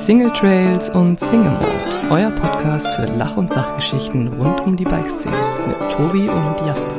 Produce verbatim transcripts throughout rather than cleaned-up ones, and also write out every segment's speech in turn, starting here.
Single Trails und Single Mode, euer Podcast für Lach- und Sachgeschichten rund um die Bikeszene mit Tobi und Jasper.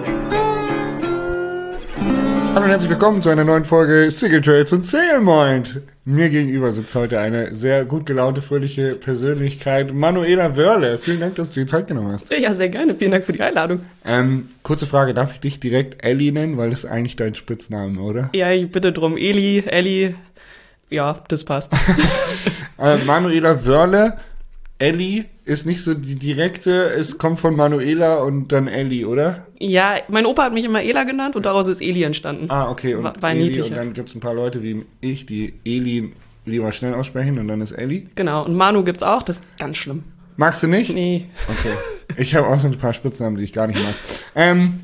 Hallo und herzlich willkommen zu einer neuen Folge Single Trails und Single Mind. Mir gegenüber sitzt heute eine sehr gut gelaunte, fröhliche Persönlichkeit, Manuela Wörle. Vielen Dank, dass du dir Zeit genommen hast. Ja, sehr gerne. Vielen Dank für die Einladung. Ähm, kurze Frage, darf ich dich direkt Elli nennen? Weil das ist eigentlich dein Spitzname, oder? Ja, ich bitte drum. Eli, Elli, ja, das passt. äh, Manuela Wörle, Elli ist nicht so die direkte, es kommt von Manuela und dann Elli, oder? Ja, mein Opa hat mich immer Ela genannt und daraus ist Eli entstanden. Ah, okay. Und war, war Eli, niedlicher. Und dann gibt es ein paar Leute wie ich, die Eli lieber schnell aussprechen und dann ist Elli. Genau, und Manu gibt's auch, das ist ganz schlimm. Magst du nicht? Nee. Okay. Ich habe auch so ein paar Spitznamen, die ich gar nicht mag. Ähm,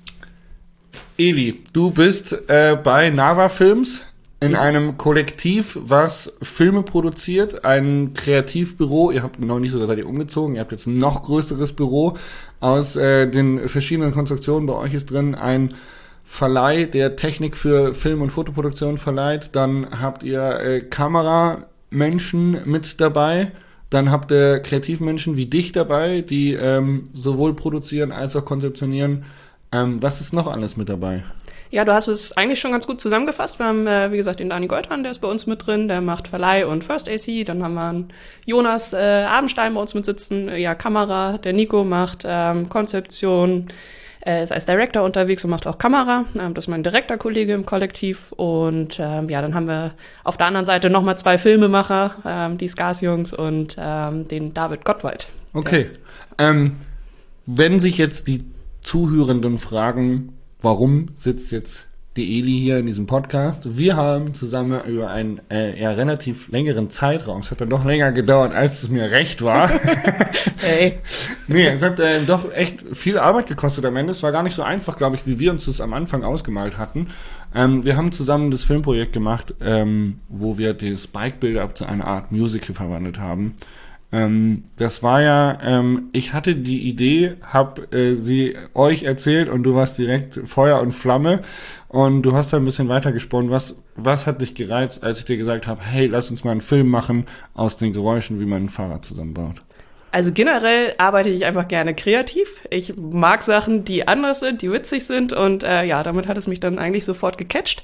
Eli, du bist äh, bei Nava Films in einem Kollektiv, was Filme produziert, ein Kreativbüro. Ihr habt noch nicht so, da seid ihr umgezogen. Ihr habt jetzt ein noch größeres Büro. Aus äh, den verschiedenen Konstruktionen bei euch ist drin ein Verleih, der Technik für Film- und Fotoproduktion verleiht. Dann habt ihr äh, Kameramenschen mit dabei. Dann habt ihr Kreativmenschen wie dich dabei, die ähm, sowohl produzieren als auch konzeptionieren. Ähm, was ist noch alles mit dabei? Ja, du hast es eigentlich schon ganz gut zusammengefasst. Wir haben, äh, wie gesagt, den Dani Goldhahn, der ist bei uns mit drin, der macht Verleih und First A C. Dann haben wir einen Jonas äh, Abendstein bei uns mit sitzen, äh, ja, Kamera. Der Nico macht ähm, Konzeption, äh, ist als Director unterwegs und macht auch Kamera. Ähm, das ist mein direkter Kollege im Kollektiv. Und ähm, ja, dann haben wir auf der anderen Seite nochmal zwei Filmemacher, ähm, die Skars-Jungs und ähm, den David Gottwald. Okay. Ähm, wenn sich jetzt die Zuhörenden fragen, warum sitzt jetzt die Eli hier in diesem Podcast? Wir haben zusammen über einen äh, ja, relativ längeren Zeitraum, es hat dann doch länger gedauert, als es mir recht war. Hey. Nee, es hat äh, doch echt viel Arbeit gekostet am Ende. Es war gar nicht so einfach, glaube ich, wie wir uns das am Anfang ausgemalt hatten. Ähm, wir haben zusammen das Filmprojekt gemacht, ähm, wo wir das Bike-Build-Up zu einer Art Musical verwandelt haben. Ähm, das war ja, ähm, ich hatte die Idee, hab äh, sie euch erzählt und du warst direkt Feuer und Flamme und du hast da ein bisschen weitergesponnen. Was, was hat dich gereizt, als ich dir gesagt habe, hey, lass uns mal einen Film machen aus den Geräuschen, wie man ein Fahrrad zusammenbaut? Also generell arbeite ich einfach gerne kreativ. Ich mag Sachen, die anders sind, die witzig sind und äh, ja, damit hat es mich dann eigentlich sofort gecatcht.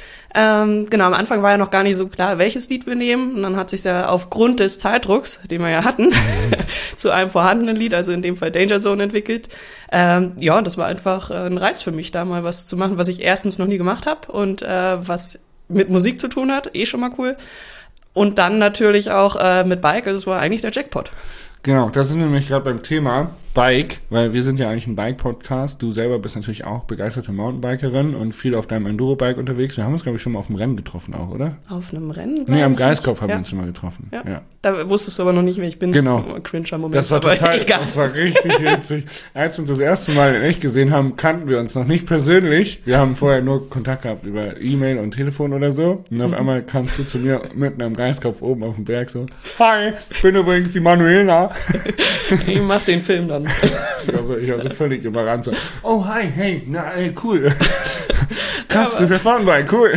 Ähm, genau, am Anfang war ja noch gar nicht so klar, welches Lied wir nehmen. Und dann hat sich ja aufgrund des Zeitdrucks, den wir ja hatten, zu einem vorhandenen Lied, also in dem Fall Danger Zone, entwickelt. Ähm, ja, und das war einfach äh, ein Reiz für mich, da mal was zu machen, was ich erstens noch nie gemacht habe und äh, was mit Musik zu tun hat, eh schon mal cool. Und dann natürlich auch äh, mit Bike, also es war eigentlich der Jackpot. Genau, da sind wir nämlich gerade beim Thema Bike, weil wir sind ja eigentlich ein Bike-Podcast. Du selber bist natürlich auch begeisterte Mountainbikerin und viel auf deinem Enduro-Bike unterwegs. Wir haben uns, glaube ich, schon mal auf dem Rennen getroffen auch, oder? Auf einem Rennen? Nee, am Geistkopf haben ja. wir uns schon mal getroffen. Ja. ja. Da wusstest du aber noch nicht, wer ich bin. Genau. Oh, cringer Moment. Das war total, egal. das war richtig witzig. Als wir uns das erste Mal in echt gesehen haben, kannten wir uns noch nicht persönlich. Wir haben vorher nur Kontakt gehabt über E-Mail und Telefon oder so. Und auf mhm. einmal kamst du zu mir mitten am Geistkopf oben auf dem Berg so, hi, ich bin übrigens die Manuela. Ich mach den Film dann. Ich war so, ich war so völlig überrannt. So, oh, hi, hey, na, ey, cool. Krass, ja, du fährst Mountainbike, cool.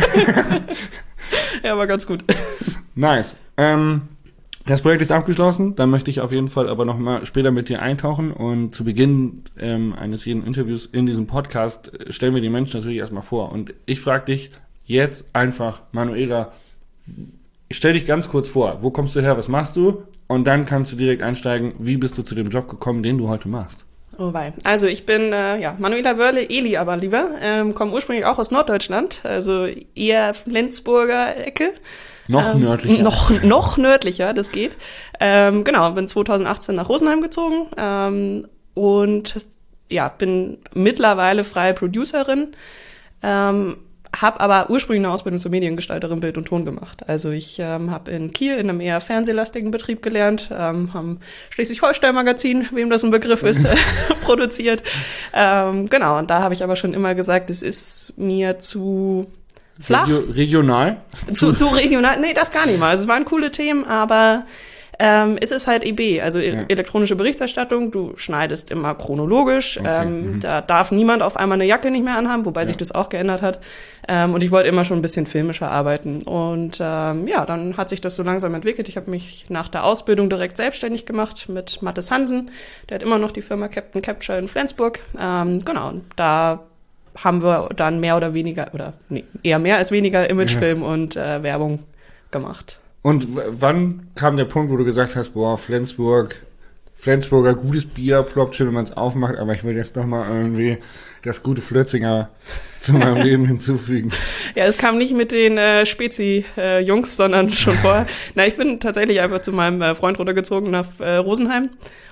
Ja, war ganz gut. Nice. Ähm, das Projekt ist abgeschlossen. Da möchte ich auf jeden Fall aber noch mal später mit dir eintauchen. Und zu Beginn ähm, eines jeden Interviews in diesem Podcast äh, stellen wir die Menschen natürlich erstmal vor. Und ich frage dich jetzt einfach, Manuela, stell dich ganz kurz vor. Wo kommst du her? Was machst du? Und dann kannst du direkt einsteigen, wie bist du zu dem Job gekommen, den du heute machst? Oh wei. Also ich bin äh, ja Manuela Wörle, Eli aber lieber, ähm, komme ursprünglich auch aus Norddeutschland, also eher Flensburger Ecke. Noch ähm, nördlicher. Noch, noch nördlicher, das geht. Ähm, genau, bin zweitausendachtzehn nach Rosenheim gezogen ähm, und ja, bin mittlerweile freie Producerin. Ähm, Habe aber ursprünglich eine Ausbildung zur Mediengestalterin Bild und Ton gemacht. Also ich ähm, habe in Kiel in einem eher fernsehlastigen Betrieb gelernt, ähm, haben Schleswig-Holstein-Magazin, wem das ein Begriff ist, äh, produziert. Ähm, genau, und da habe ich aber schon immer gesagt, es ist mir zu flach. Regio- regional? Zu, zu regional? Nee, das gar nicht mal. Also es waren coole Themen, aber Ähm, es ist halt E B, also Ja. elektronische Berichterstattung. Du schneidest immer chronologisch. Okay, Ähm, mhm. Da darf niemand auf einmal eine Jacke nicht mehr anhaben, wobei Ja. sich das auch geändert hat. Ähm, und ich wollte immer schon ein bisschen filmischer arbeiten. Und ähm, ja, dann hat sich das so langsam entwickelt. Ich habe mich nach der Ausbildung direkt selbstständig gemacht mit Mathis Hansen. Der hat immer noch die Firma Captain Capture in Flensburg. Ähm, genau, und da haben wir dann mehr oder weniger, oder nee, eher mehr als weniger Imagefilm Ja. und äh, Werbung gemacht. Und w- wann kam der Punkt, wo du gesagt hast, boah, Flensburg, Flensburger gutes Bier, ploppt schön, wenn man es aufmacht, aber ich will jetzt noch mal irgendwie das gute Flötzinger zu meinem Leben hinzufügen. Ja, es kam nicht mit den äh, Spezi-Jungs, sondern schon vorher. Na, ich bin tatsächlich einfach zu meinem äh, Freund runtergezogen nach äh, Rosenheim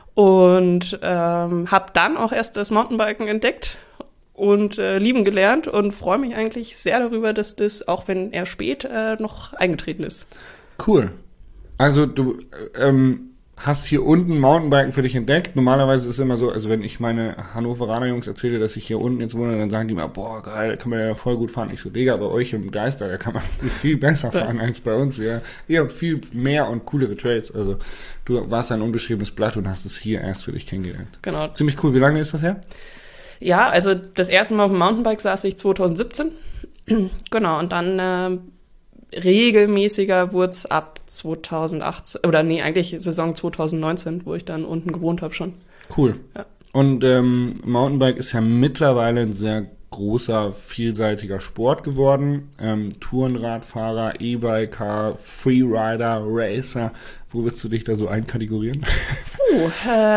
und ähm, habe dann auch erst das Mountainbiken entdeckt und äh, lieben gelernt und freue mich eigentlich sehr darüber, dass das, auch wenn er spät, äh, noch eingetreten ist. Cool. Also du ähm, hast hier unten Mountainbiken für dich entdeckt. Normalerweise ist es immer so, also wenn ich meine Hannoveraner Jungs erzähle, dass ich hier unten jetzt wohne, dann sagen die immer, boah, geil, da kann man ja voll gut fahren. Ich so, Digga, bei euch im Deister, da kann man viel besser fahren als bei uns. Ja. Ihr habt viel mehr und coolere Trails. Also du warst ein unbeschriebenes Blatt und hast es hier erst für dich kennengelernt. Genau. Ziemlich cool. Wie lange ist das her? Ja, also das erste Mal auf dem Mountainbike saß ich zwanzig siebzehn. Genau, und dann äh, regelmäßiger wurde es ab zwanzig achtzehn, oder nee, eigentlich Saison zwanzig neunzehn, wo ich dann unten gewohnt habe schon. Cool. Ja. Und ähm, Mountainbike ist ja mittlerweile ein sehr großer, vielseitiger Sport geworden. Ähm, Tourenradfahrer, E-Biker, Freerider, Racer. Wo willst du dich da so einkategorieren? Puh,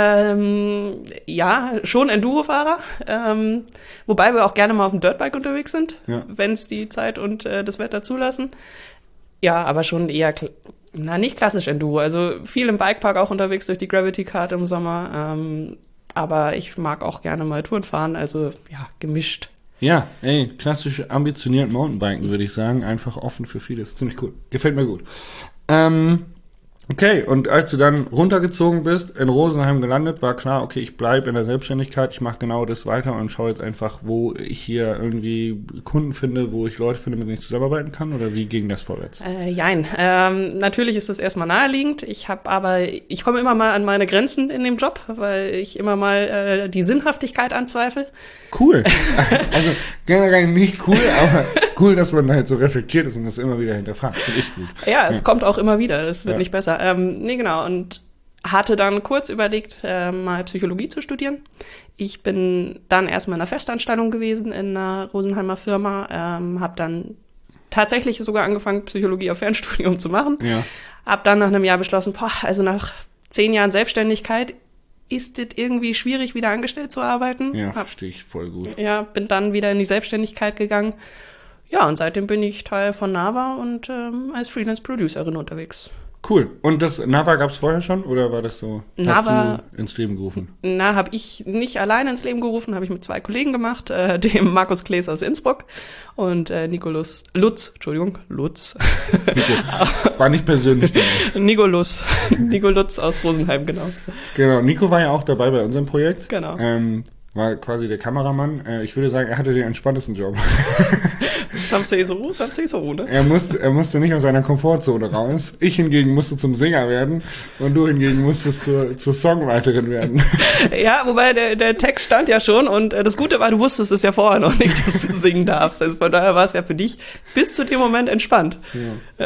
ähm, ja, schon Enduro-Fahrer, ähm, wobei wir auch gerne mal auf dem Dirtbike unterwegs sind, Ja. wenn es die Zeit und äh, das Wetter zulassen. Ja, aber schon eher, kl- na nicht klassisch Enduro, also viel im Bikepark auch unterwegs durch die Gravity Card im Sommer, ähm, aber ich mag auch gerne mal Touren fahren, also ja, gemischt. Ja, ey, klassisch ambitioniert Mountainbiken, würde ich sagen. Einfach offen für vieles. Ziemlich cool. Gefällt mir gut. Ähm, okay, und als du dann runtergezogen bist, in Rosenheim gelandet, war klar, okay, ich bleibe in der Selbstständigkeit, ich mache genau das weiter und schaue jetzt einfach, wo ich hier irgendwie Kunden finde, wo ich Leute finde, mit denen ich zusammenarbeiten kann, oder wie ging das vorwärts? Äh, jein. Ähm, natürlich ist das erstmal naheliegend. Ich habe aber, ich komme immer mal an meine Grenzen in dem Job, weil ich immer mal äh, die Sinnhaftigkeit anzweifle. Cool. Also generell nicht cool, aber cool, dass man halt so reflektiert ist und das immer wieder hinterfragt. Finde ich gut. Ja, es Ja. kommt auch immer wieder. Das wird Ja. nicht besser. Ähm, nee, genau. Und hatte dann kurz überlegt, äh, mal Psychologie zu studieren. Ich bin dann erstmal in einer Festanstellung gewesen in einer Rosenheimer Firma, ähm, habe dann tatsächlich sogar angefangen, Psychologie auf Fernstudium zu machen. Ja. Hab dann nach einem Jahr beschlossen, boah, also nach zehn Jahren Selbstständigkeit ist es irgendwie schwierig, wieder angestellt zu arbeiten. Ja, Hab, verstehe ich voll gut. ja, bin dann wieder in die Selbstständigkeit gegangen. Ja, und seitdem bin ich Teil von Nava und ähm, als Freelance-Producerin unterwegs. Cool. Und das Nava gab es vorher schon oder war das so? Nava- Hast du ins Leben gerufen? Na, habe ich nicht alleine ins Leben gerufen, habe ich mit zwei Kollegen gemacht, äh, dem Markus Klees aus Innsbruck und äh, Nicolas Lutz, Entschuldigung, Lutz, Nico, das war nicht persönlich gemeint. Nicolus, Nico Lutz aus Rosenheim, genau. Genau, Nico war ja auch dabei bei unserem Projekt. Genau. Ähm, war quasi der Kameramann. Äh, ich würde sagen, er hatte den entspanntesten Job. Some say so, some say so, ne? Er, muss, er musste nicht aus seiner Komfortzone raus. Ich hingegen musste zum Sänger werden und du hingegen musstest zur, zur Songwriterin werden. Ja, wobei der, der Text stand ja schon und äh, das Gute war, du wusstest es ja vorher noch nicht, dass du singen darfst. Also von daher war es ja für dich bis zu dem Moment entspannt. Ja.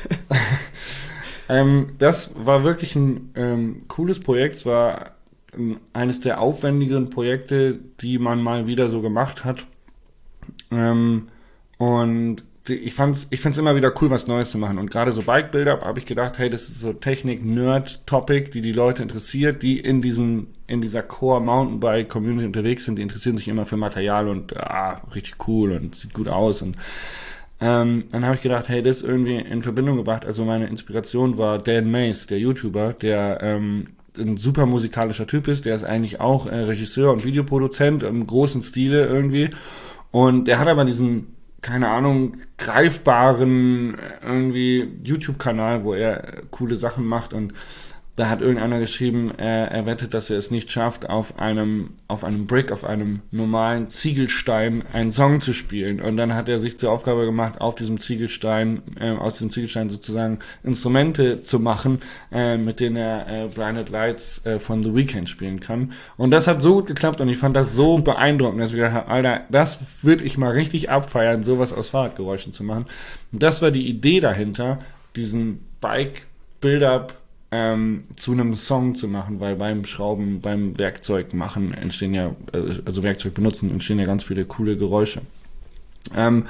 ähm, das war wirklich ein ähm, cooles Projekt. Es war ähm, eines der aufwendigeren Projekte, die man mal wieder so gemacht hat. Ähm, und die, ich fand's, ich fand's immer wieder cool, was Neues zu machen. Und gerade so Bike Build-Up habe ich gedacht, hey, das ist so Technik-Nerd-Topic, die die Leute interessiert, die in diesem, in dieser Core-Mountainbike-Community unterwegs sind. Die interessieren sich immer für Material und ah, richtig cool und sieht gut aus. Und ähm, dann habe ich gedacht, hey, das irgendwie in Verbindung gebracht. Also meine Inspiration war Dan Mays, der YouTuber, der ähm, ein super musikalischer Typ ist. Der ist eigentlich auch äh, Regisseur und Videoproduzent im großen Stile irgendwie. Und der hat aber diesen, keine Ahnung, greifbaren irgendwie YouTube-Kanal, wo er coole Sachen macht. Und da hat irgendeiner geschrieben, er, er wettet, dass er es nicht schafft, auf einem, auf einem Brick, auf einem normalen Ziegelstein einen Song zu spielen. Und dann hat er sich zur Aufgabe gemacht, auf diesem Ziegelstein, äh, aus diesem Ziegelstein sozusagen Instrumente zu machen, äh, mit denen er äh, Blinded Lights äh, von The Weeknd spielen kann. Und das hat so gut geklappt und ich fand das so beeindruckend, dass ich gedacht habe, Alter, das würde ich mal richtig abfeiern, sowas aus Fahrradgeräuschen zu machen. Und das war die Idee dahinter, diesen Bike-Build-Up Ähm, zu einem Song zu machen, weil beim Schrauben, beim Werkzeug machen entstehen ja, also Werkzeug benutzen, entstehen ja ganz viele coole Geräusche. Ähm,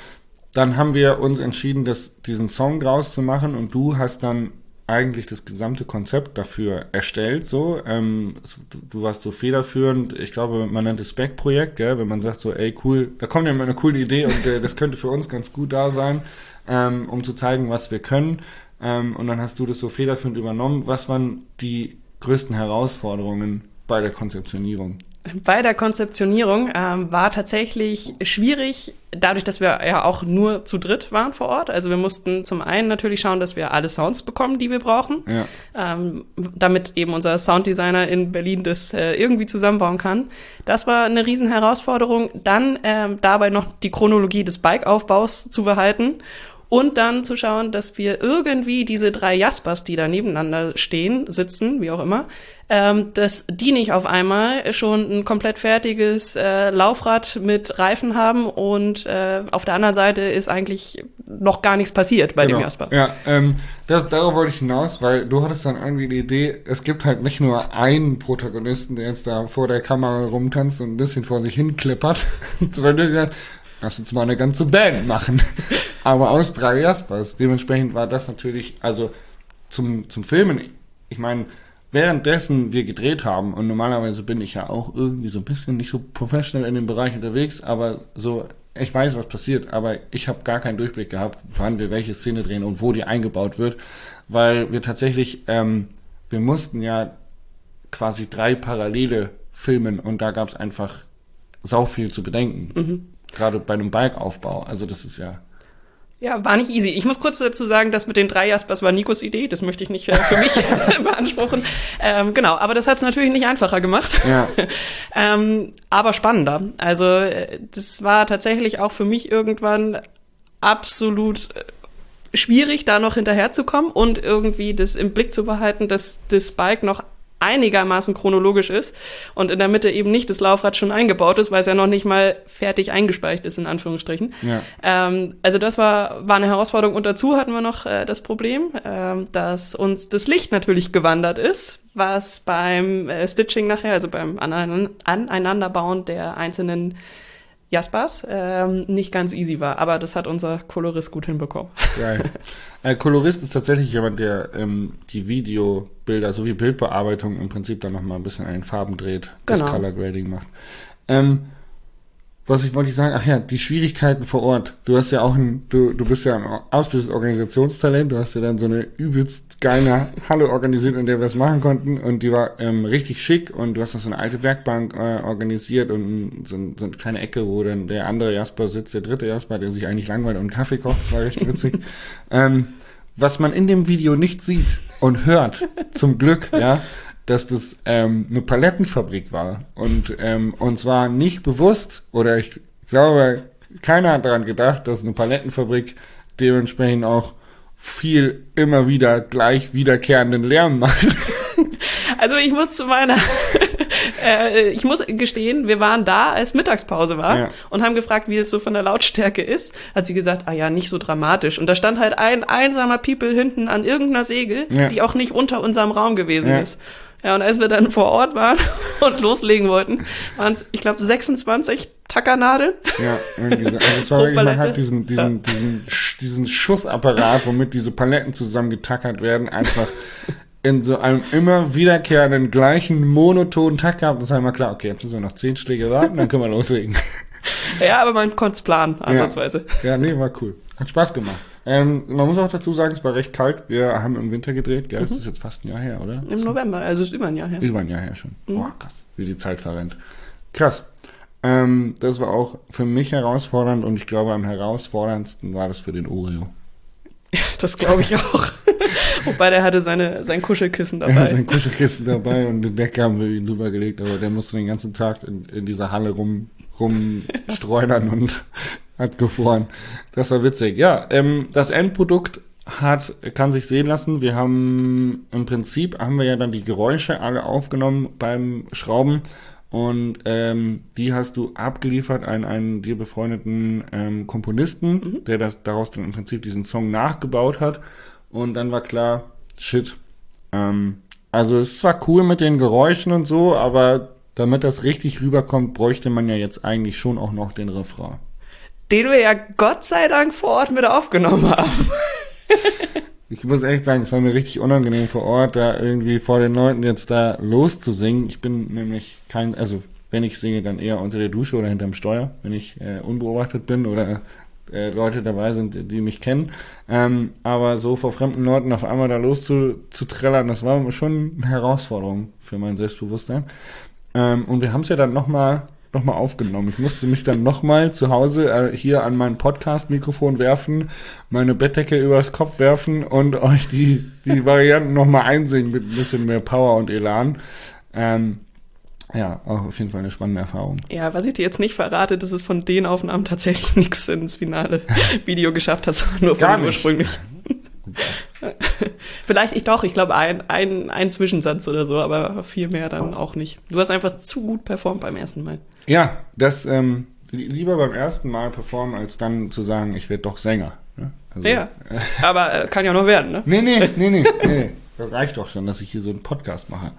dann haben wir uns entschieden, das, diesen Song draus zu machen und du hast dann eigentlich das gesamte Konzept dafür erstellt, so. Ähm, du, du warst so federführend, ich glaube, man nennt es Back-Projekt, gell, wenn man sagt so, ey, cool, da kommt ja mal eine coole Idee und äh, das könnte für uns ganz gut da sein, ähm, um zu zeigen, was wir können. Ähm, und dann hast du das so federführend übernommen. Was waren die größten Herausforderungen bei der Konzeptionierung? Bei der Konzeptionierung ähm, war tatsächlich schwierig, dadurch, dass wir ja auch nur zu dritt waren vor Ort. Also wir mussten zum einen natürlich schauen, dass wir alle Sounds bekommen, die wir brauchen, ja. ähm, damit eben unser Sounddesigner in Berlin das äh, irgendwie zusammenbauen kann. Das war eine riesen Herausforderung. Dann ähm, dabei noch die Chronologie des Bike-Aufbaus zu behalten. Und dann zu schauen, dass wir irgendwie diese drei Jaspers, die da nebeneinander stehen, sitzen, wie auch immer, ähm, dass die nicht auf einmal schon ein komplett fertiges äh, Laufrad mit Reifen haben und äh, auf der anderen Seite ist eigentlich noch gar nichts passiert bei genau. dem Jasper. Ja, ähm, das, darauf wollte ich hinaus, weil du hattest dann irgendwie die Idee, es gibt halt nicht nur einen Protagonisten, der jetzt da vor der Kamera rumtanzt und ein bisschen vor sich hin klippert, sondern du gesagt, lass uns mal eine ganze Band machen. Aber aus drei Jaspers. Dementsprechend war das natürlich, also zum, zum Filmen, ich meine, währenddessen wir gedreht haben, und normalerweise bin ich ja auch irgendwie so ein bisschen nicht so professional in dem Bereich unterwegs, aber so, ich weiß, was passiert, aber ich habe gar keinen Durchblick gehabt, wann wir welche Szene drehen und wo die eingebaut wird, weil wir tatsächlich, ähm, wir mussten ja quasi drei Parallele filmen und da gab es einfach sau viel zu bedenken. Mhm. Gerade bei einem Bike-Aufbau. Also das ist ja... Ja, war nicht easy. Ich muss kurz dazu sagen, das mit den drei Jaspers war Nikos Idee. Das möchte ich nicht äh, für mich beanspruchen. Ähm, genau, aber das hat es natürlich nicht einfacher gemacht. Ja. ähm, aber spannender. Also äh, das war tatsächlich auch für mich irgendwann absolut äh, schwierig, da noch hinterherzukommen und irgendwie das im Blick zu behalten, dass das Bike noch einigermaßen chronologisch ist und in der Mitte eben nicht das Laufrad schon eingebaut ist, weil es ja noch nicht mal fertig eingespeicht ist, in Anführungsstrichen. Ja. Ähm, also das war, war eine Herausforderung. Und dazu hatten wir noch äh, das Problem, ähm, dass uns das Licht natürlich gewandert ist, was beim äh, Stitching nachher, also beim Anein- Aneinanderbauen der einzelnen Jaspers ähm, nicht ganz easy war. Aber das hat unser Kolorist gut hinbekommen. Geil. Äh, Kolorist ist tatsächlich jemand, der ähm, die Videobilder sowie Bildbearbeitung im Prinzip dann nochmal ein bisschen an den Farben dreht, das Genau. Color Grading macht. Ähm, was ich wollte ich sagen, ach ja, die Schwierigkeiten vor Ort. Du hast ja auch ein, du, du bist ja ein ausgebildetes Organisationstalent, du hast ja dann so eine übelst geile Halle organisiert, in der wir es machen konnten und die war ähm, richtig schick und du hast noch so eine alte Werkbank äh, organisiert und so, so eine kleine Ecke, wo dann der andere Jasper sitzt, der dritte Jasper, der sich eigentlich langweilt und einen Kaffee kocht, das war recht witzig. ähm, was man in dem Video nicht sieht und hört, zum Glück, ja, dass das ähm, eine Palettenfabrik war und ähm, und zwar nicht bewusst oder ich glaube, keiner hat daran gedacht, dass eine Palettenfabrik dementsprechend auch viel immer wieder gleich wiederkehrenden Lärm macht. Also ich muss zu meiner, äh, ich muss gestehen, wir waren da, als Mittagspause war Ja. und haben gefragt, wie es so von der Lautstärke ist. Hat sie gesagt, ah ja, nicht so dramatisch. Und da stand halt ein einsamer People hinten an irgendeiner Segel, Ja. die auch nicht unter unserem Raum gewesen Ja. ist. Ja, und als wir dann vor Ort waren und loslegen wollten, waren es, ich glaube, sechsundzwanzig Tackernadeln. Ja, irgendwie so. Also es war Pro wirklich, man Palette. hat diesen, diesen, diesen, Sch- diesen Schussapparat, womit diese Paletten zusammengetackert werden, einfach in so einem immer wiederkehrenden, gleichen, monotonen Takt gehabt. Das war immer klar, okay, jetzt müssen wir noch zehn Schläge warten, dann können wir loslegen. Ja, aber man konnte es planen, ansatzweise. Ja, nee, war cool. Hat Spaß gemacht. Ähm, man muss auch dazu sagen, es war recht kalt. Wir haben im Winter gedreht, gell? Das ist jetzt fast ein Jahr her, oder? Im November, also ist über ein Jahr her. Über ein Jahr her schon. Boah, krass, wie die Zeit verrennt. Krass. Ähm, das war auch für mich herausfordernd und ich glaube, am herausforderndsten war das für den Oreo. Das glaube ich auch. Wobei der hatte seine, sein Kuschelkissen dabei. Er hat sein Kuschelkissen dabei und den Decke haben wir ihn drüber gelegt, aber der musste den ganzen Tag in, in dieser Halle rum, rumstreunern und hat gefroren. Das war witzig. Ja, ähm, das Endprodukt hat, kann sich sehen lassen. Wir haben im Prinzip, haben wir ja dann die Geräusche alle aufgenommen beim Schrauben und ähm, die hast du abgeliefert an einen dir befreundeten ähm, Komponisten, mhm. der das daraus dann im Prinzip diesen Song nachgebaut hat und dann war klar, shit, ähm, also es ist zwar cool mit den Geräuschen und so, aber damit das richtig rüberkommt, bräuchte man ja jetzt eigentlich schon auch noch den Refrain. Den wir ja Gott sei Dank vor Ort mit aufgenommen haben. Ich muss echt sagen, es war mir richtig unangenehm vor Ort, da irgendwie vor den Leuten jetzt da loszusingen. Ich bin nämlich kein, also wenn ich singe, dann eher unter der Dusche oder hinterm Steuer, wenn ich äh, unbeobachtet bin oder äh, Leute dabei sind, die mich kennen. Ähm, aber so vor fremden Leuten auf einmal da loszuträllern, das war schon eine Herausforderung für mein Selbstbewusstsein. Ähm, und wir haben es ja dann nochmal noch mal aufgenommen. Ich musste mich dann nochmal zu Hause äh, hier an mein Podcast-Mikrofon werfen, meine Bettdecke übers Kopf werfen und euch die, die Varianten nochmal einsingen mit ein bisschen mehr Power und Elan. Ähm, ja, auch auf jeden Fall eine spannende Erfahrung. Ja, was ich dir jetzt nicht verrate, dass es von den Aufnahmen tatsächlich nichts ins finale Video geschafft hat, sondern nur von ursprünglich. Vielleicht ich doch, ich glaube ein, ein, ein Zwischensatz oder so, aber viel mehr dann auch nicht. Du hast einfach zu gut performt beim ersten Mal. Ja, das ähm, lieber beim ersten Mal performen, als dann zu sagen, ich werde doch Sänger. Ne? Also, ja, äh, aber äh, kann ja noch werden, ne? Nee, nee, nee, nee, nee. Das reicht doch schon, dass ich hier so einen Podcast mache.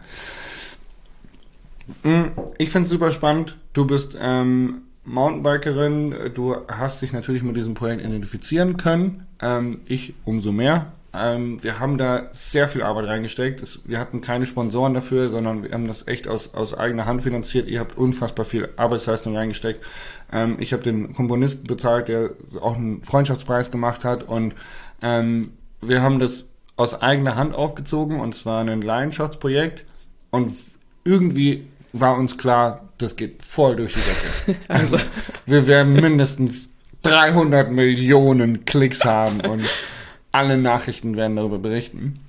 Ich finde es super spannend. Du bist ähm, Mountainbikerin, du hast dich natürlich mit diesem Projekt identifizieren können. Ähm, ich umso mehr. Ähm, wir haben da sehr viel Arbeit reingesteckt. Es, wir hatten keine Sponsoren dafür, sondern wir haben das echt aus, aus eigener Hand finanziert. Ihr habt unfassbar viel Arbeitsleistung reingesteckt. Ähm, ich habe den Komponisten bezahlt, der auch einen Freundschaftspreis gemacht hat. Und ähm, wir haben das aus eigener Hand aufgezogen und es war ein Leidenschaftsprojekt. Und irgendwie war uns klar, das geht voll durch die Decke. Also wir werden mindestens dreihundert Millionen Klicks haben und alle Nachrichten werden darüber berichten.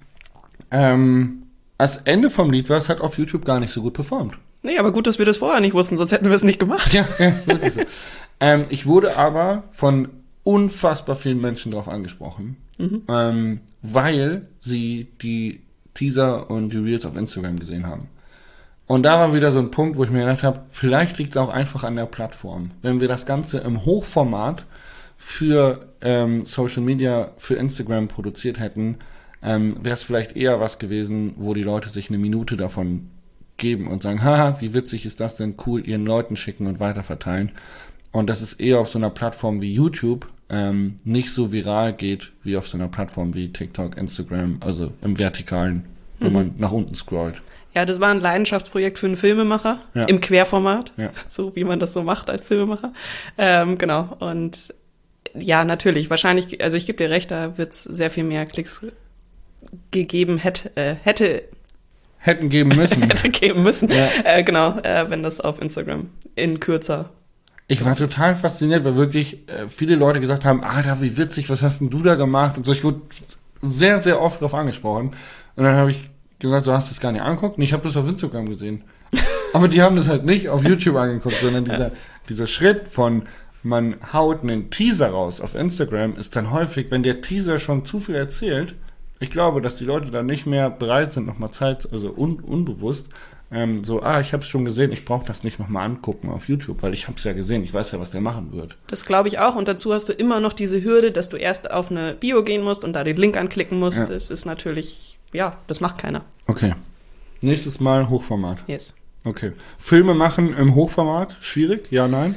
Ähm, das Ende vom Lied war, es hat auf YouTube gar nicht so gut performt. Nee, aber gut, dass wir das vorher nicht wussten, sonst hätten wir es nicht gemacht. Ja, ja, wirklich so. ähm, ich wurde aber von unfassbar vielen Menschen darauf angesprochen, mhm. ähm, weil sie die Teaser und die Reels auf Instagram gesehen haben. Und da war wieder so ein Punkt, wo ich mir gedacht habe, vielleicht liegt es auch einfach an der Plattform. Wenn wir das Ganze im Hochformat für ähm, Social Media, für Instagram produziert hätten, ähm, wäre es vielleicht eher was gewesen, wo die Leute sich eine Minute davon geben und sagen, haha, wie witzig ist das denn, cool, ihren Leuten schicken und weiterverteilen. Und dass es eher auf so einer Plattform wie YouTube ähm, nicht so viral geht, wie auf so einer Plattform wie TikTok, Instagram, also im Vertikalen, wo mhm. man nach unten scrollt. Ja, das war ein Leidenschaftsprojekt für einen Filmemacher, ja. Im Querformat, ja. So wie man das so macht als Filmemacher. Ähm, genau, und ja, natürlich, wahrscheinlich, also ich gebe dir recht, da wird es sehr viel mehr Klicks gegeben, hätte, äh, hätte hätten geben müssen. hätte geben müssen, ja. äh, genau, äh, wenn das auf Instagram in kürzer. Ich war total fasziniert, weil wirklich äh, viele Leute gesagt haben, Alter, wie witzig, was hast denn du da gemacht? Und so, ich wurde sehr, sehr oft darauf angesprochen. Und dann habe ich gesagt, du hast das gar nicht angeguckt. Und ich habe das auf Instagram gesehen. Aber die haben das halt nicht auf YouTube angeguckt, sondern dieser, dieser Schritt von, man haut einen Teaser raus auf Instagram, ist dann häufig, wenn der Teaser schon zu viel erzählt, ich glaube, dass die Leute dann nicht mehr bereit sind, nochmal Zeit, also un, unbewusst, ähm, so, ah, ich habe es schon gesehen, ich brauche das nicht nochmal angucken auf YouTube, weil ich habe es ja gesehen, ich weiß ja, was der machen wird. Das glaube ich auch und dazu hast du immer noch diese Hürde, dass du erst auf eine Bio gehen musst und da den Link anklicken musst. Ja. Das ist natürlich, ja, das macht keiner. Okay. Nächstes Mal Hochformat. Yes. Okay. Filme machen im Hochformat, schwierig? Ja, nein?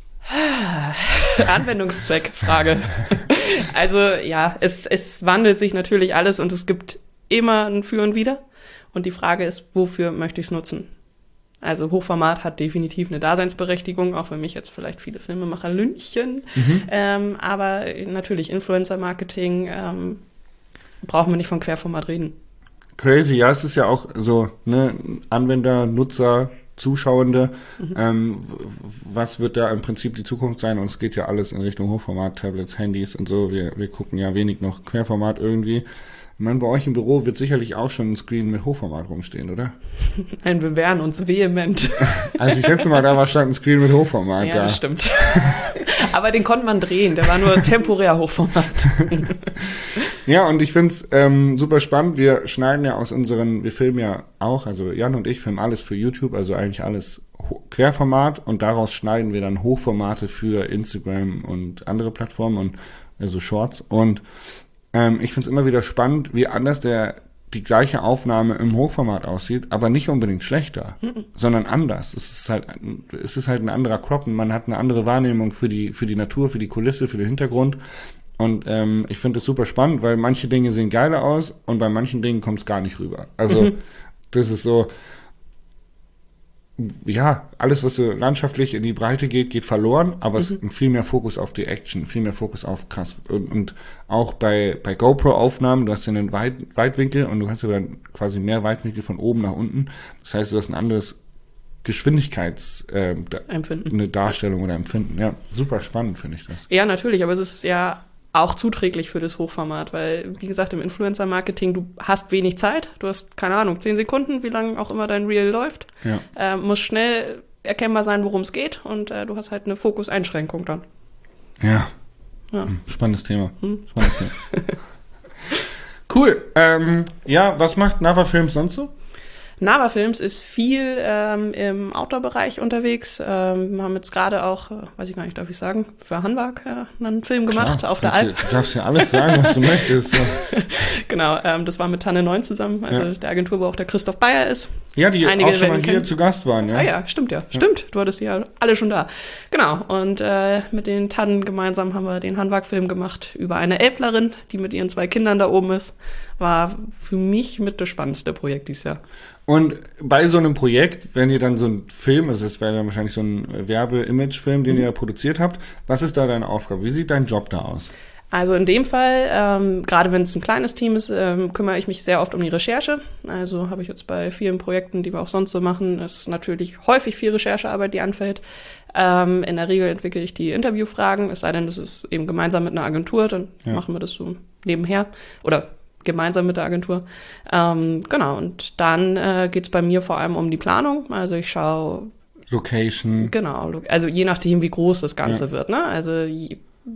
Anwendungszweck, Frage. Also ja, es, es wandelt sich natürlich alles und es gibt immer ein Für und Wider. Und die Frage ist, wofür möchte ich es nutzen? Also Hochformat hat definitiv eine Daseinsberechtigung, auch wenn mich jetzt vielleicht viele Filmemacher lynchen. Mhm. Ähm, aber natürlich Influencer-Marketing ähm, brauchen wir nicht von Querformat reden. Crazy, ja, es ist ja auch so, ne, Anwender, Nutzer, Zuschauende. Mhm. Ähm, was wird da im Prinzip die Zukunft sein? Und es geht ja alles in Richtung Hochformat, Tablets, Handys und so. Wir, wir gucken ja wenig noch Querformat irgendwie. Ich meine, bei euch im Büro wird sicherlich auch schon ein Screen mit Hochformat rumstehen, oder? Nein, wir wehren uns vehement. Als ich letzte Mal da war, stand ein Screen mit Hochformat ja, da. Ja, das stimmt. Aber den konnte man drehen, der war nur temporär Hochformat. Ja, und ich find's ähm, super spannend. Wir schneiden ja aus unseren, wir filmen ja auch, also Jan und ich filmen alles für YouTube, also eigentlich alles Querformat und daraus schneiden wir dann Hochformate für Instagram und andere Plattformen und also Shorts. Und ähm, ich find's immer wieder spannend, wie anders der die gleiche Aufnahme im Hochformat aussieht, aber nicht unbedingt schlechter, mhm. sondern anders. Es ist halt, es ist halt ein anderer Crop und man hat eine andere Wahrnehmung für die, für die Natur, für die Kulisse, für den Hintergrund. Und ähm, ich finde das super spannend, weil manche Dinge sehen geiler aus und bei manchen Dingen kommt es gar nicht rüber. Also mhm. das ist so, ja, alles, was so landschaftlich in die Breite geht, geht verloren, aber mhm. es ist viel mehr Fokus auf die Action, viel mehr Fokus auf krass. Und, und auch bei, bei GoPro-Aufnahmen, du hast ja einen Weit, Weitwinkel und du hast ja dann quasi mehr Weitwinkel von oben nach unten. Das heißt, du hast ein anderes Geschwindigkeits äh, Empfinden. Eine Darstellung oder Empfinden. Ja, super spannend finde ich das. Ja, natürlich, aber es ist ja auch zuträglich für das Hochformat, weil, wie gesagt, im Influencer-Marketing, du hast wenig Zeit, du hast, keine Ahnung, zehn Sekunden, wie lange auch immer dein Reel läuft, ja. äh, muss schnell erkennbar sein, worum es geht und äh, du hast halt eine Fokuseinschränkung dann. Ja, ja. Spannendes Thema. Hm? Spannendes Thema. Cool. Ähm, ja, was macht Nava Films sonst so? Nava Films ist viel ähm, im Outdoor-Bereich unterwegs. Ähm, wir haben jetzt gerade auch, äh, weiß ich gar nicht, darf ich sagen, für Hanwag äh, einen Film gemacht. Klar, auf der Alp. Du darfst ja alles sagen, was du möchtest. So. Genau, ähm, das war mit Tanne neun zusammen, also ja. der Agentur, wo auch der Christoph Bayer ist. Ja, die Einige auch schon mal hier kennen. zu Gast waren, ja. Ah ja, stimmt ja, ja. stimmt. Du hattest die ja alle schon da. Genau, und äh, mit den Tannen gemeinsam haben wir den Hanwag-Film gemacht über eine Elblerin, die mit ihren zwei Kindern da oben ist. War für mich mit das spannendste Projekt dieses Jahr. Und bei so einem Projekt, wenn ihr dann so einen Film, also es wäre dann wahrscheinlich so ein Werbe-Image-Film, den mhm. ihr produziert habt, was ist da deine Aufgabe? Wie sieht dein Job da aus? Also in dem Fall, ähm, gerade wenn es ein kleines Team ist, ähm, kümmere ich mich sehr oft um die Recherche. Also habe ich jetzt bei vielen Projekten, die wir auch sonst so machen, ist natürlich häufig viel Recherchearbeit, die anfällt. Ähm, in der Regel entwickle ich die Interviewfragen, es sei denn, das ist eben gemeinsam mit einer Agentur, dann ja. machen wir das so nebenher oder gemeinsam mit der Agentur. Ähm, genau, und dann äh, geht's bei mir vor allem um die Planung. Also ich schaue... Location. Genau, also je nachdem, wie groß das Ganze ja. wird. Ne? Also je,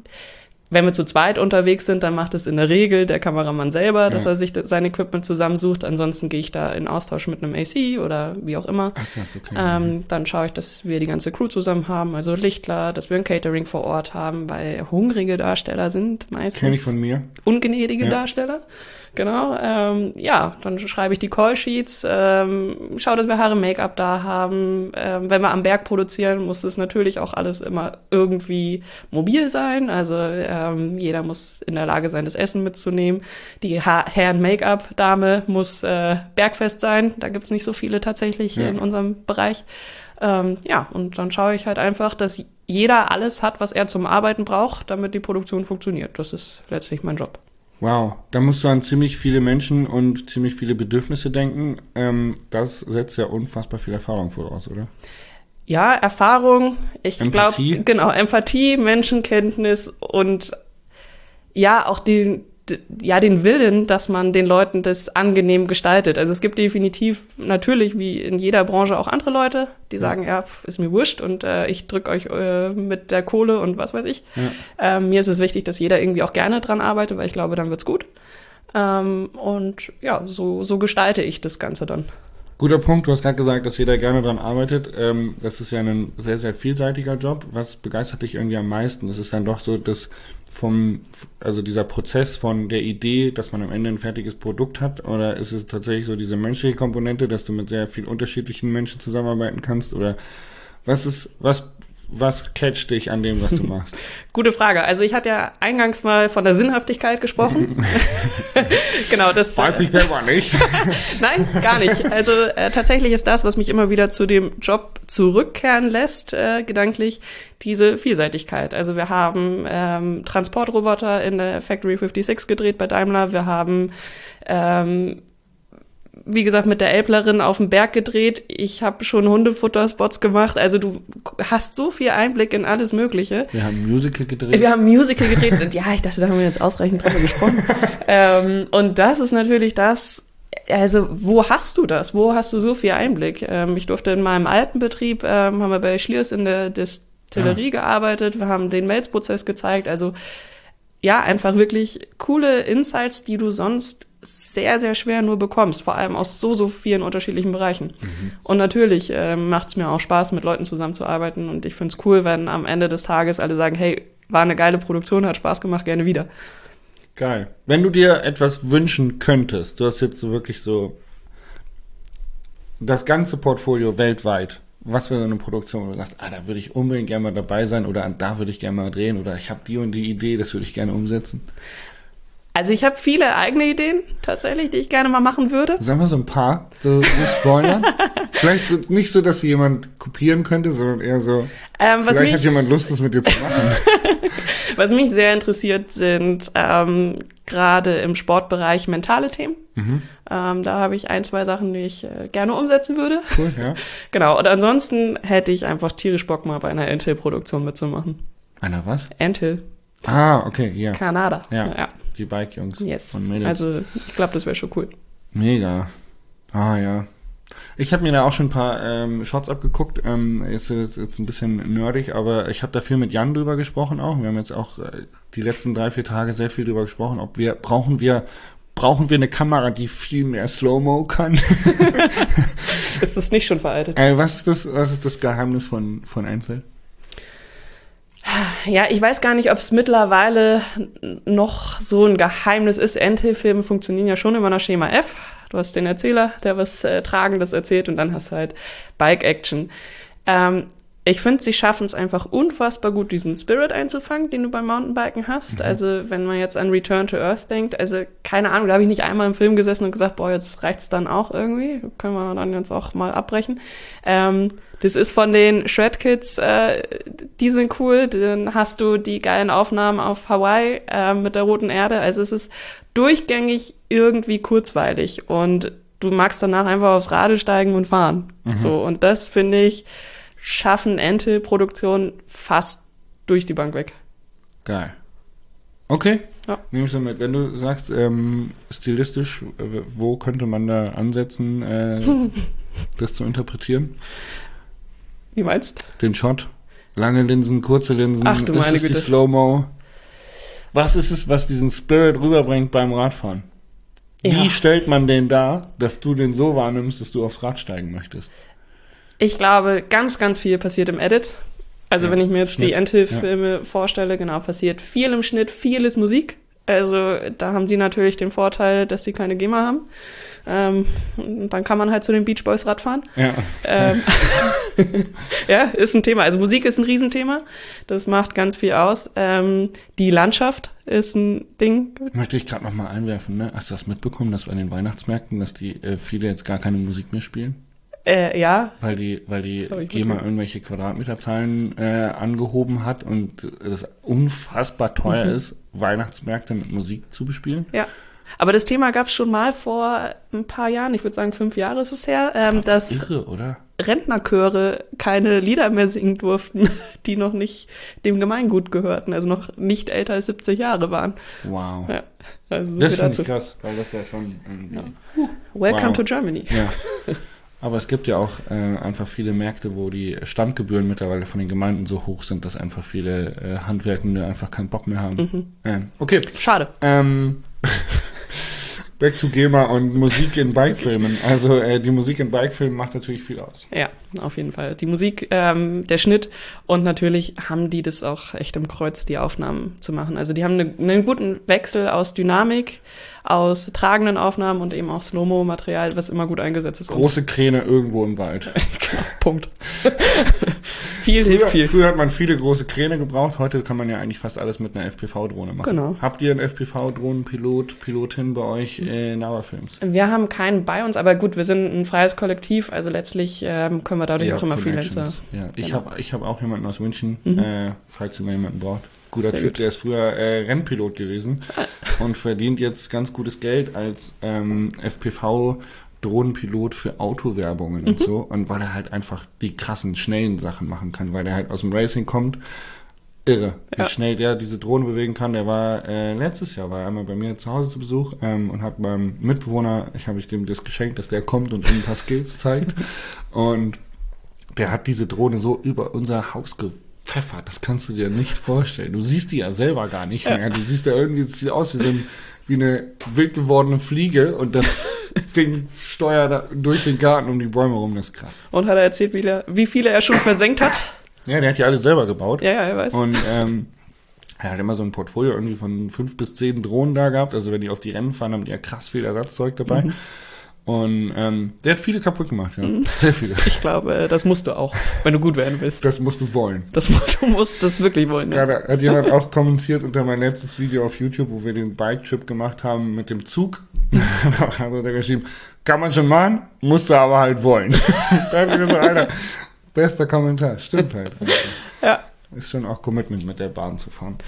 wenn wir zu zweit unterwegs sind, dann macht es in der Regel der Kameramann selber, dass ja. er sich sein Equipment zusammensucht. Ansonsten gehe ich da in Austausch mit einem A C oder wie auch immer. Ach, krass, okay. Ähm, dann schaue ich, dass wir die ganze Crew zusammen haben, also Lichtler, dass wir ein Catering vor Ort haben, weil hungrige Darsteller sind meistens Kenn ich von mir. ungnädige ja. Darsteller. Genau, ähm, ja, dann schreibe ich die Callsheets, ähm, schaue, dass wir Haare Make-up da haben. Ähm, wenn wir am Berg produzieren, muss es natürlich auch alles immer irgendwie mobil sein. Also ähm, jeder muss in der Lage sein, das Essen mitzunehmen. Die ha- Herren-Make-up-Dame muss äh, bergfest sein. Da gibt's nicht so viele tatsächlich ja. in unserem Bereich. Ähm, ja, und dann schaue ich halt einfach, dass jeder alles hat, was er zum Arbeiten braucht, damit die Produktion funktioniert. Das ist letztlich mein Job. Wow, da musst du an ziemlich viele Menschen und ziemlich viele Bedürfnisse denken. Ähm, das setzt ja unfassbar viel Erfahrung voraus, oder? Ja, Erfahrung, ich glaube, Empathie. genau, Empathie, Menschenkenntnis und ja, auch den, ja, den Willen, dass man den Leuten das angenehm gestaltet. Also es gibt definitiv natürlich, wie in jeder Branche, auch andere Leute, die sagen, ja, pf, ist mir wurscht und äh, ich drück euch äh, mit der Kohle und was weiß ich. Ja. Ähm, mir ist es wichtig, dass jeder irgendwie auch gerne dran arbeitet, weil ich glaube, dann wird's gut. Ähm, und ja, so, so gestalte ich das Ganze dann. Guter Punkt, du hast gerade gesagt, dass jeder gerne dran arbeitet. Ähm, das ist ja ein sehr, sehr vielseitiger Job. Was begeistert dich irgendwie am meisten? Ist es dann doch so, dass vom, also dieser Prozess von der Idee, dass man am Ende ein fertiges Produkt hat, oder ist es tatsächlich so diese menschliche Komponente, dass du mit sehr vielen unterschiedlichen Menschen zusammenarbeiten kannst, oder was ist, was, was catcht dich an dem, was du machst? Gute Frage. Also ich hatte ja eingangs mal von der Sinnhaftigkeit gesprochen. Genau, das weiß ich selber nicht. Nein, gar nicht. Also äh, tatsächlich ist das, was mich immer wieder zu dem Job zurückkehren lässt, äh, gedanklich, diese Vielseitigkeit. Also wir haben ähm, Transportroboter in der Factory sechsundfünfzig gedreht bei Daimler. Wir haben ähm, wie gesagt, mit der Elblerin auf dem Berg gedreht. Ich habe schon Hundefutterspots gemacht. Also du hast so viel Einblick in alles Mögliche. Wir haben ein Musical gedreht. Wir haben ein Musical gedreht. Und ja, ich dachte, da haben wir jetzt ausreichend drüber gesprochen. ähm, und das ist natürlich das, also wo hast du das? Wo hast du so viel Einblick? Ähm, ich durfte in meinem alten Betrieb, ähm, haben wir bei Schliers in der Distillerie ja. gearbeitet. Wir haben den Melzprozess gezeigt. Also ja, einfach wirklich coole Insights, die du sonst sehr, sehr schwer nur bekommst, vor allem aus so, so vielen unterschiedlichen Bereichen. Mhm. Und natürlich äh, macht es mir auch Spaß, mit Leuten zusammenzuarbeiten und ich finde es cool, wenn am Ende des Tages alle sagen, hey, war eine geile Produktion, hat Spaß gemacht, gerne wieder. Geil. Wenn du dir etwas wünschen könntest, du hast jetzt so wirklich so das ganze Portfolio weltweit, was wäre so eine Produktion, wo du sagst, ah, da würde ich unbedingt gerne mal dabei sein oder da würde ich gerne mal drehen oder ich habe die und die Idee, das würde ich gerne umsetzen? Also ich habe viele eigene Ideen tatsächlich, die ich gerne mal machen würde. Sagen wir so ein paar, so spoilern. Vielleicht so, nicht so, dass sie jemand kopieren könnte, sondern eher so, ähm, vielleicht mich, hat jemand Lust, das mit dir zu machen. Was mich sehr interessiert, sind ähm, gerade im Sportbereich mentale Themen. Mhm. Ähm, da habe ich ein, zwei Sachen, die ich äh, gerne umsetzen würde. Cool, ja. Genau, und ansonsten hätte ich einfach tierisch Bock, mal bei einer Anthill-Produktion mitzumachen. Einer was? Anthill. Ah, okay, ja. Kanada. Ja, ja. Die Bike-Jungs yes. von Mädels. Also ich glaube, das wäre schon cool. Mega. Ah, ja. Ich habe mir da auch schon ein paar ähm, Shots abgeguckt. Ähm, ist jetzt, jetzt ein bisschen nerdig, aber ich habe da viel mit Jan drüber gesprochen auch. Wir haben jetzt auch äh, die letzten drei, vier Tage sehr viel drüber gesprochen, ob wir, brauchen wir, brauchen wir eine Kamera, die viel mehr Slow-Mo kann? Ist das nicht schon veraltet? Äh, was ist das, was ist das Geheimnis von, von Anthill? Ja, ich weiß gar nicht, ob es mittlerweile noch so ein Geheimnis ist. Anthill-Filme funktionieren ja schon immer nach Schema F. Du hast den Erzähler, der was äh, Tragendes erzählt und dann hast du halt Bike-Action. Ähm, ich finde, sie schaffen es einfach unfassbar gut, diesen Spirit einzufangen, den du beim Mountainbiken hast. Mhm. Also wenn man jetzt an Return to Earth denkt, also keine Ahnung, da habe ich nicht einmal im Film gesessen und gesagt, boah, jetzt reicht's dann auch irgendwie. Können wir dann jetzt auch mal abbrechen. Ähm, das ist von den Shred Kids, äh, die sind cool. Dann hast du die geilen Aufnahmen auf Hawaii äh, mit der roten Erde. Also es ist durchgängig irgendwie kurzweilig und du magst danach einfach aufs Radl steigen und fahren. Mhm. So, und das finde ich, schaffen Anthill-Produktionen fast durch die Bank weg. Geil. Okay. Ja. Nehme ich so mit. Wenn du sagst, ähm, stilistisch, äh, wo könnte man da ansetzen, äh, das zu interpretieren? Wie meinst du? Den Shot. Lange Linsen, kurze Linsen. Ach du meine ist es Güte. Die Slow-Mo. Was ist es, was diesen Spirit rüberbringt beim Radfahren? Wie ja. stellt man den dar, dass du den so wahrnimmst, dass du aufs Rad steigen möchtest? Ich glaube, ganz, ganz viel passiert im Edit. Also ja, wenn ich mir jetzt Schnitt. die Anthill-Filme ja. vorstelle, genau, passiert viel im Schnitt, viel ist Musik. Also da haben die natürlich den Vorteil, dass sie keine GEMA haben. Ähm, und dann kann man halt zu den Beach Boys Rad fahren. Ja. Ähm, ja, ist ein Thema. Also Musik ist ein Riesenthema. Das macht ganz viel aus. Ähm, die Landschaft ist ein Ding. Möchte ich gerade noch mal einwerfen, ne? Hast du das mitbekommen, dass bei den Weihnachtsmärkten, dass die äh, viele jetzt gar keine Musik mehr spielen? Äh, ja. Weil die, weil die GEMA irgendwelche Quadratmeterzahlen äh, angehoben hat und es unfassbar teuer mhm. ist, Weihnachtsmärkte mit Musik zu bespielen. Ja. Aber das Thema gab es schon mal vor ein paar Jahren, ich würde sagen fünf Jahre ist es her, ähm, dass irre, oder? Rentnerchöre keine Lieder mehr singen durften, die noch nicht dem Gemeingut gehörten, also noch nicht älter als siebzig Jahre waren. Wow. Ja, also so das finde ich krass, weil das ja schon irgendwie... Ja. Welcome wow. to Germany. Ja. Aber es gibt ja auch äh, einfach viele Märkte, wo die Standgebühren mittlerweile von den Gemeinden so hoch sind, dass einfach viele äh, Handwerkende einfach keinen Bock mehr haben. Mhm. Ähm, okay. Schade. Ähm, Back to GEMA und Musik in Bikefilmen. Also äh, die Musik in Bikefilmen macht natürlich viel aus. Ja, auf jeden Fall. Die Musik, ähm, der Schnitt und natürlich haben die das auch echt im Kreuz, die Aufnahmen zu machen. Also die haben eine, einen guten Wechsel aus Dynamik, aus tragenden Aufnahmen und eben auch Slow-Mo-Material, was immer gut eingesetzt ist. Große Kräne irgendwo im Wald. Genau, Punkt. Viel früher, hilft viel. Früher hat man viele große Kräne gebraucht, heute kann man ja eigentlich fast alles mit einer F P V-Drohne machen. Genau. Habt ihr einen F P V-Drohnenpilot, Pilotin bei euch in Nauerfilms? Wir haben keinen bei uns, aber gut, wir sind ein freies Kollektiv, also letztlich ähm, können wir dadurch ja, auch immer Freelancer. Ja, ich genau. habe ich hab auch jemanden aus München, mhm. äh, falls ihr mal jemanden braucht. Guter Sehr Typ, gut. der ist früher äh, Rennpilot gewesen und verdient jetzt ganz gutes Geld als ähm, F P Drohnenpilot für Autowerbungen mhm. und so. Und weil er halt einfach die krassen, schnellen Sachen machen kann, weil er halt aus dem Racing kommt. Irre, wie ja. schnell der diese Drohne bewegen kann. Der war äh, letztes Jahr, war einmal bei mir zu Hause zu Besuch ähm, und hat beim Mitbewohner, ich habe ich dem das geschenkt, dass der kommt und ihm ein paar Skills zeigt. Und der hat diese Drohne so über unser Haus gepfeffert. Das kannst du dir nicht vorstellen. Du siehst die ja selber gar nicht mehr. Ja. Du siehst ja irgendwie, es sieht aus wie so ein, wie eine wild gewordene Fliege und das Ding steuert da durch den Garten um die Bäume rum. Das ist krass. Und hat er erzählt, wie, er, wie viele er schon versenkt hat? Ja, der hat ja alles selber gebaut. Ja, ja, er weiß. Und ähm, er hat immer so ein Portfolio irgendwie von fünf bis zehn Drohnen da gehabt. Also wenn die auf die Rennen fahren, haben die ja krass viel Ersatzzeug dabei. Mhm. Und ähm, der hat viele kaputt gemacht, ja. Mhm. Sehr viele. Ich glaube, das musst du auch, wenn du gut werden willst. Das musst du wollen. Das, du musst das wirklich wollen. Ja, da hat jemand auch kommentiert unter mein letztes Video auf YouTube, wo wir den Bike-Trip gemacht haben mit dem Zug. Da hat er geschrieben, kann man schon machen, musst du aber halt wollen. Da hab ich mir so, Alter, bester Kommentar. Stimmt halt. Ja. Ist schon auch Commitment, mit der Bahn zu fahren.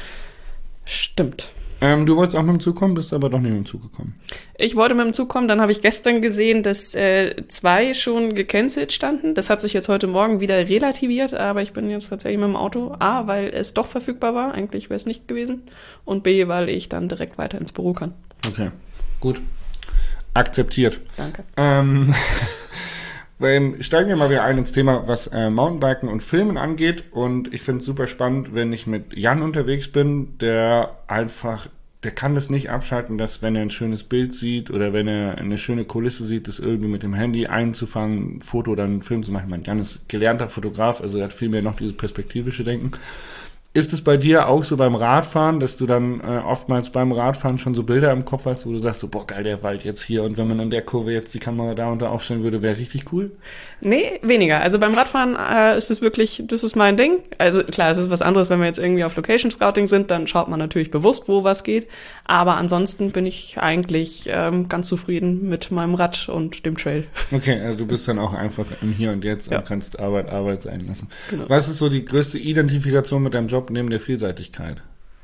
Stimmt. Ähm, du wolltest auch mit dem Zug kommen, bist aber doch nicht mit dem Zug gekommen. Ich wollte mit dem Zug kommen, dann habe ich gestern gesehen, dass äh, zwei schon gecancelt standen. Das hat sich jetzt heute Morgen wieder relativiert, aber ich bin jetzt tatsächlich mit dem Auto. A, weil es doch verfügbar war, eigentlich wäre es nicht gewesen. Und B, weil ich dann direkt weiter ins Büro kann. Okay, gut. Akzeptiert. Danke. Ähm... Steigen wir mal wieder ein ins Thema, was äh, Mountainbiken und Filmen angeht. Und ich finde es super spannend, wenn ich mit Jan unterwegs bin, der einfach, der kann das nicht abschalten, dass wenn er ein schönes Bild sieht oder wenn er eine schöne Kulisse sieht, das irgendwie mit dem Handy einzufangen, ein Foto oder einen Film zu machen. Ich meine, Jan ist gelernter Fotograf, also er hat vielmehr noch dieses perspektivische Denken. Ist es bei dir auch so beim Radfahren, dass du dann äh, oftmals beim Radfahren schon so Bilder im Kopf hast, wo du sagst, so, boah, geil, der Wald jetzt hier und wenn man an der Kurve jetzt die Kamera da und da aufstellen würde, wäre richtig cool? Nee, weniger. Also beim Radfahren äh, ist es wirklich, das ist mein Ding. Also klar, es ist was anderes, wenn wir jetzt irgendwie auf Location Scouting sind, dann schaut man natürlich bewusst, wo was geht. Aber ansonsten bin ich eigentlich ähm, ganz zufrieden mit meinem Rad und dem Trail. Okay, also du bist dann auch einfach im Hier und Jetzt ja. und kannst Arbeit Arbeit sein lassen. Genau. Was ist so die größte Identifikation mit deinem Job neben der Vielseitigkeit?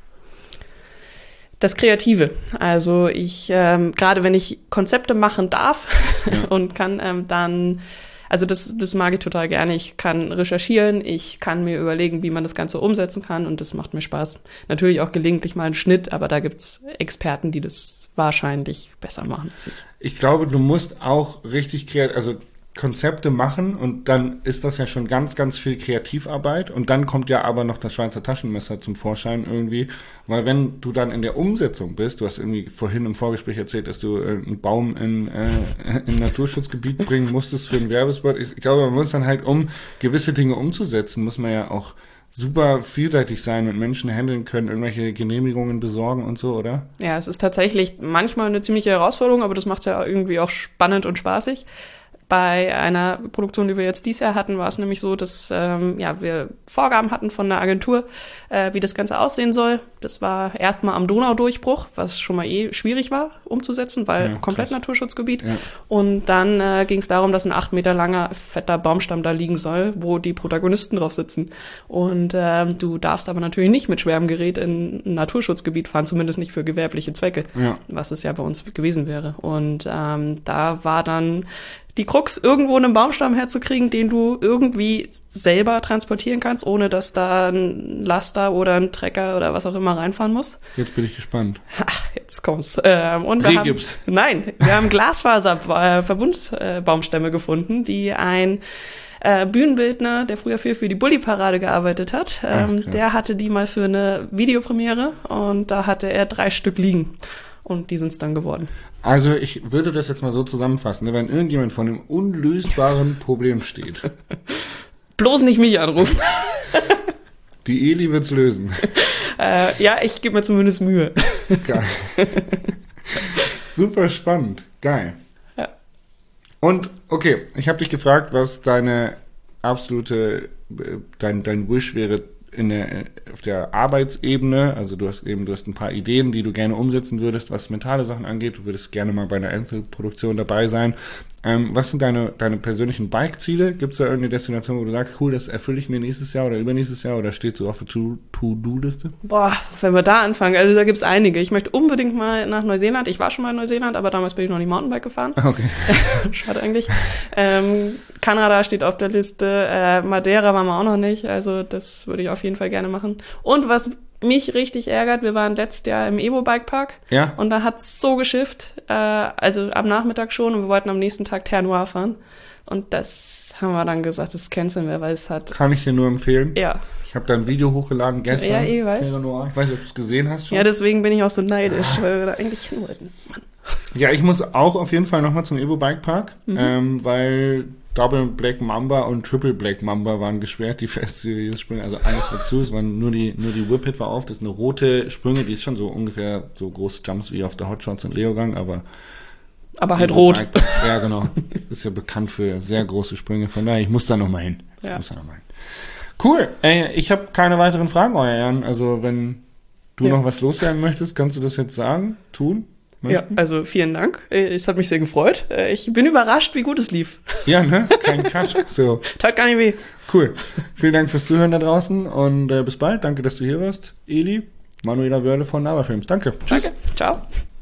Das Kreative. Also ich, ähm, gerade wenn ich Konzepte machen darf ja. und kann, ähm, dann, also das, das mag ich total gerne. Ich kann recherchieren, ich kann mir überlegen, wie man das Ganze umsetzen kann und das macht mir Spaß. Natürlich auch gelegentlich mal einen Schnitt, aber da gibt's Experten, die das wahrscheinlich besser machen als ich. Ich glaube, du musst auch richtig kreativ, also Konzepte machen und dann ist das ja schon ganz, ganz viel Kreativarbeit und dann kommt ja aber noch das Schweizer Taschenmesser zum Vorschein irgendwie, weil wenn du dann in der Umsetzung bist, du hast irgendwie vorhin im Vorgespräch erzählt, dass du äh, einen Baum in äh, in Naturschutzgebiet bringen musstest für einen Werbespot. Ich glaube, man muss dann halt, um gewisse Dinge umzusetzen, muss man ja auch super vielseitig sein und Menschen handeln können, irgendwelche Genehmigungen besorgen und so, oder? Ja, es ist tatsächlich manchmal eine ziemliche Herausforderung, aber das macht es ja irgendwie auch spannend und spaßig. Bei einer Produktion, die wir jetzt dieses Jahr hatten, war es nämlich so, dass ähm, ja, wir Vorgaben hatten von der Agentur, äh, wie das Ganze aussehen soll. Das war erstmal am Donaudurchbruch, was schon mal eh schwierig war umzusetzen, weil ja, komplett Naturschutzgebiet. Ja. Und dann äh, ging es darum, dass ein acht Meter langer, fetter Baumstamm da liegen soll, wo die Protagonisten drauf sitzen. Und äh, du darfst aber natürlich nicht mit schwerem Gerät in ein Naturschutzgebiet fahren, zumindest nicht für gewerbliche Zwecke, ja. was es ja bei uns gewesen wäre. Und ähm, da war dann die Krux, irgendwo einen Baumstamm herzukriegen, den du irgendwie selber transportieren kannst, ohne dass da ein Laster oder ein Trecker oder was auch immer reinfahren muss. Jetzt bin ich gespannt. Ach, jetzt kommt's. Ähm, und wir haben, nein, wir haben Glasfaser-Verbundbaumstämme gefunden, die ein äh, Bühnenbildner, der früher viel für die Bulli-Parade gearbeitet hat, ähm, Ach, der hatte die mal für eine Videopremiere und da hatte er drei Stück liegen. Und die sind es dann geworden. Also ich würde das jetzt mal so zusammenfassen, wenn irgendjemand vor einem unlösbaren Problem steht. Bloß nicht mich anrufen. Die Eli wird's lösen. Äh, ja, ich gebe mir zumindest Mühe. Geil. Super spannend. Geil. Ja. Und, okay, ich habe dich gefragt, was deine absolute, dein, dein Wish wäre, in der, auf der Arbeitsebene, also du hast eben, du hast ein paar Ideen, die du gerne umsetzen würdest, was mentale Sachen angeht, du würdest gerne mal bei einer Einzelproduktion dabei sein. Ähm, was sind deine, deine persönlichen Bike-Ziele? Gibt es da irgendeine Destination, wo du sagst, cool, das erfülle ich mir nächstes Jahr oder übernächstes Jahr oder steht so auf der To- To-Do-Liste? Boah, wenn wir da anfangen, also da gibt's einige. Ich möchte unbedingt mal nach Neuseeland. Ich war schon mal in Neuseeland, aber damals bin ich noch nicht Mountainbike gefahren. Okay. Schade eigentlich. Ähm, Kanada steht auf der Liste. Äh, Madeira waren wir auch noch nicht. Also das würde ich auf jeden Fall gerne machen. Und was mich richtig ärgert, wir waren letztes Jahr im Evo-Bike-Park. Ja. Und da hat's so geschifft. Äh, also am Nachmittag schon. Und wir wollten am nächsten Tag Terre Noire fahren. Und das haben wir dann gesagt, das canceln wir, weil es hat... Kann ich dir nur empfehlen. Ja. Ich habe da ein Video hochgeladen gestern. Ja, eh, weiß. Terre Noire. Ich weiß nicht, ob du es gesehen hast schon. Ja, deswegen bin ich auch so neidisch, weil wir da eigentlich hin wollten. Mann. Ja, ich muss auch auf jeden Fall nochmal zum Evo Bike Park, Mhm. ähm, weil Double Black Mamba und Triple Black Mamba waren gesperrt, die Fest-Series-Sprünge. Also eines war zu, es waren nur die, nur die Whippet war auf. Das ist eine rote Sprünge, die ist schon so ungefähr so große Jumps wie auf der Hotshots und Leogang, aber Aber halt Evo rot. Bike Park, ja, genau. Ist ja bekannt für sehr große Sprünge, von daher, ich muss da nochmal hin. Ich Ja. muss da noch mal hin. Cool, ey, ich habe keine weiteren Fragen, euer Ehren. Also wenn du Ja. noch was loswerden möchtest, kannst du das jetzt sagen, tun? Ja, also vielen Dank. Äh, Es hat mich sehr gefreut. Äh, Ich bin überrascht, wie gut es lief. Ja, ne? Kein Quatsch. So, Tat gar nicht weh. cool. Vielen Dank fürs Zuhören da draußen und äh, bis bald. Danke, dass du hier warst. Eli, Manuela Wörle von Nava Films. Danke. Tschüss. Danke. Ciao.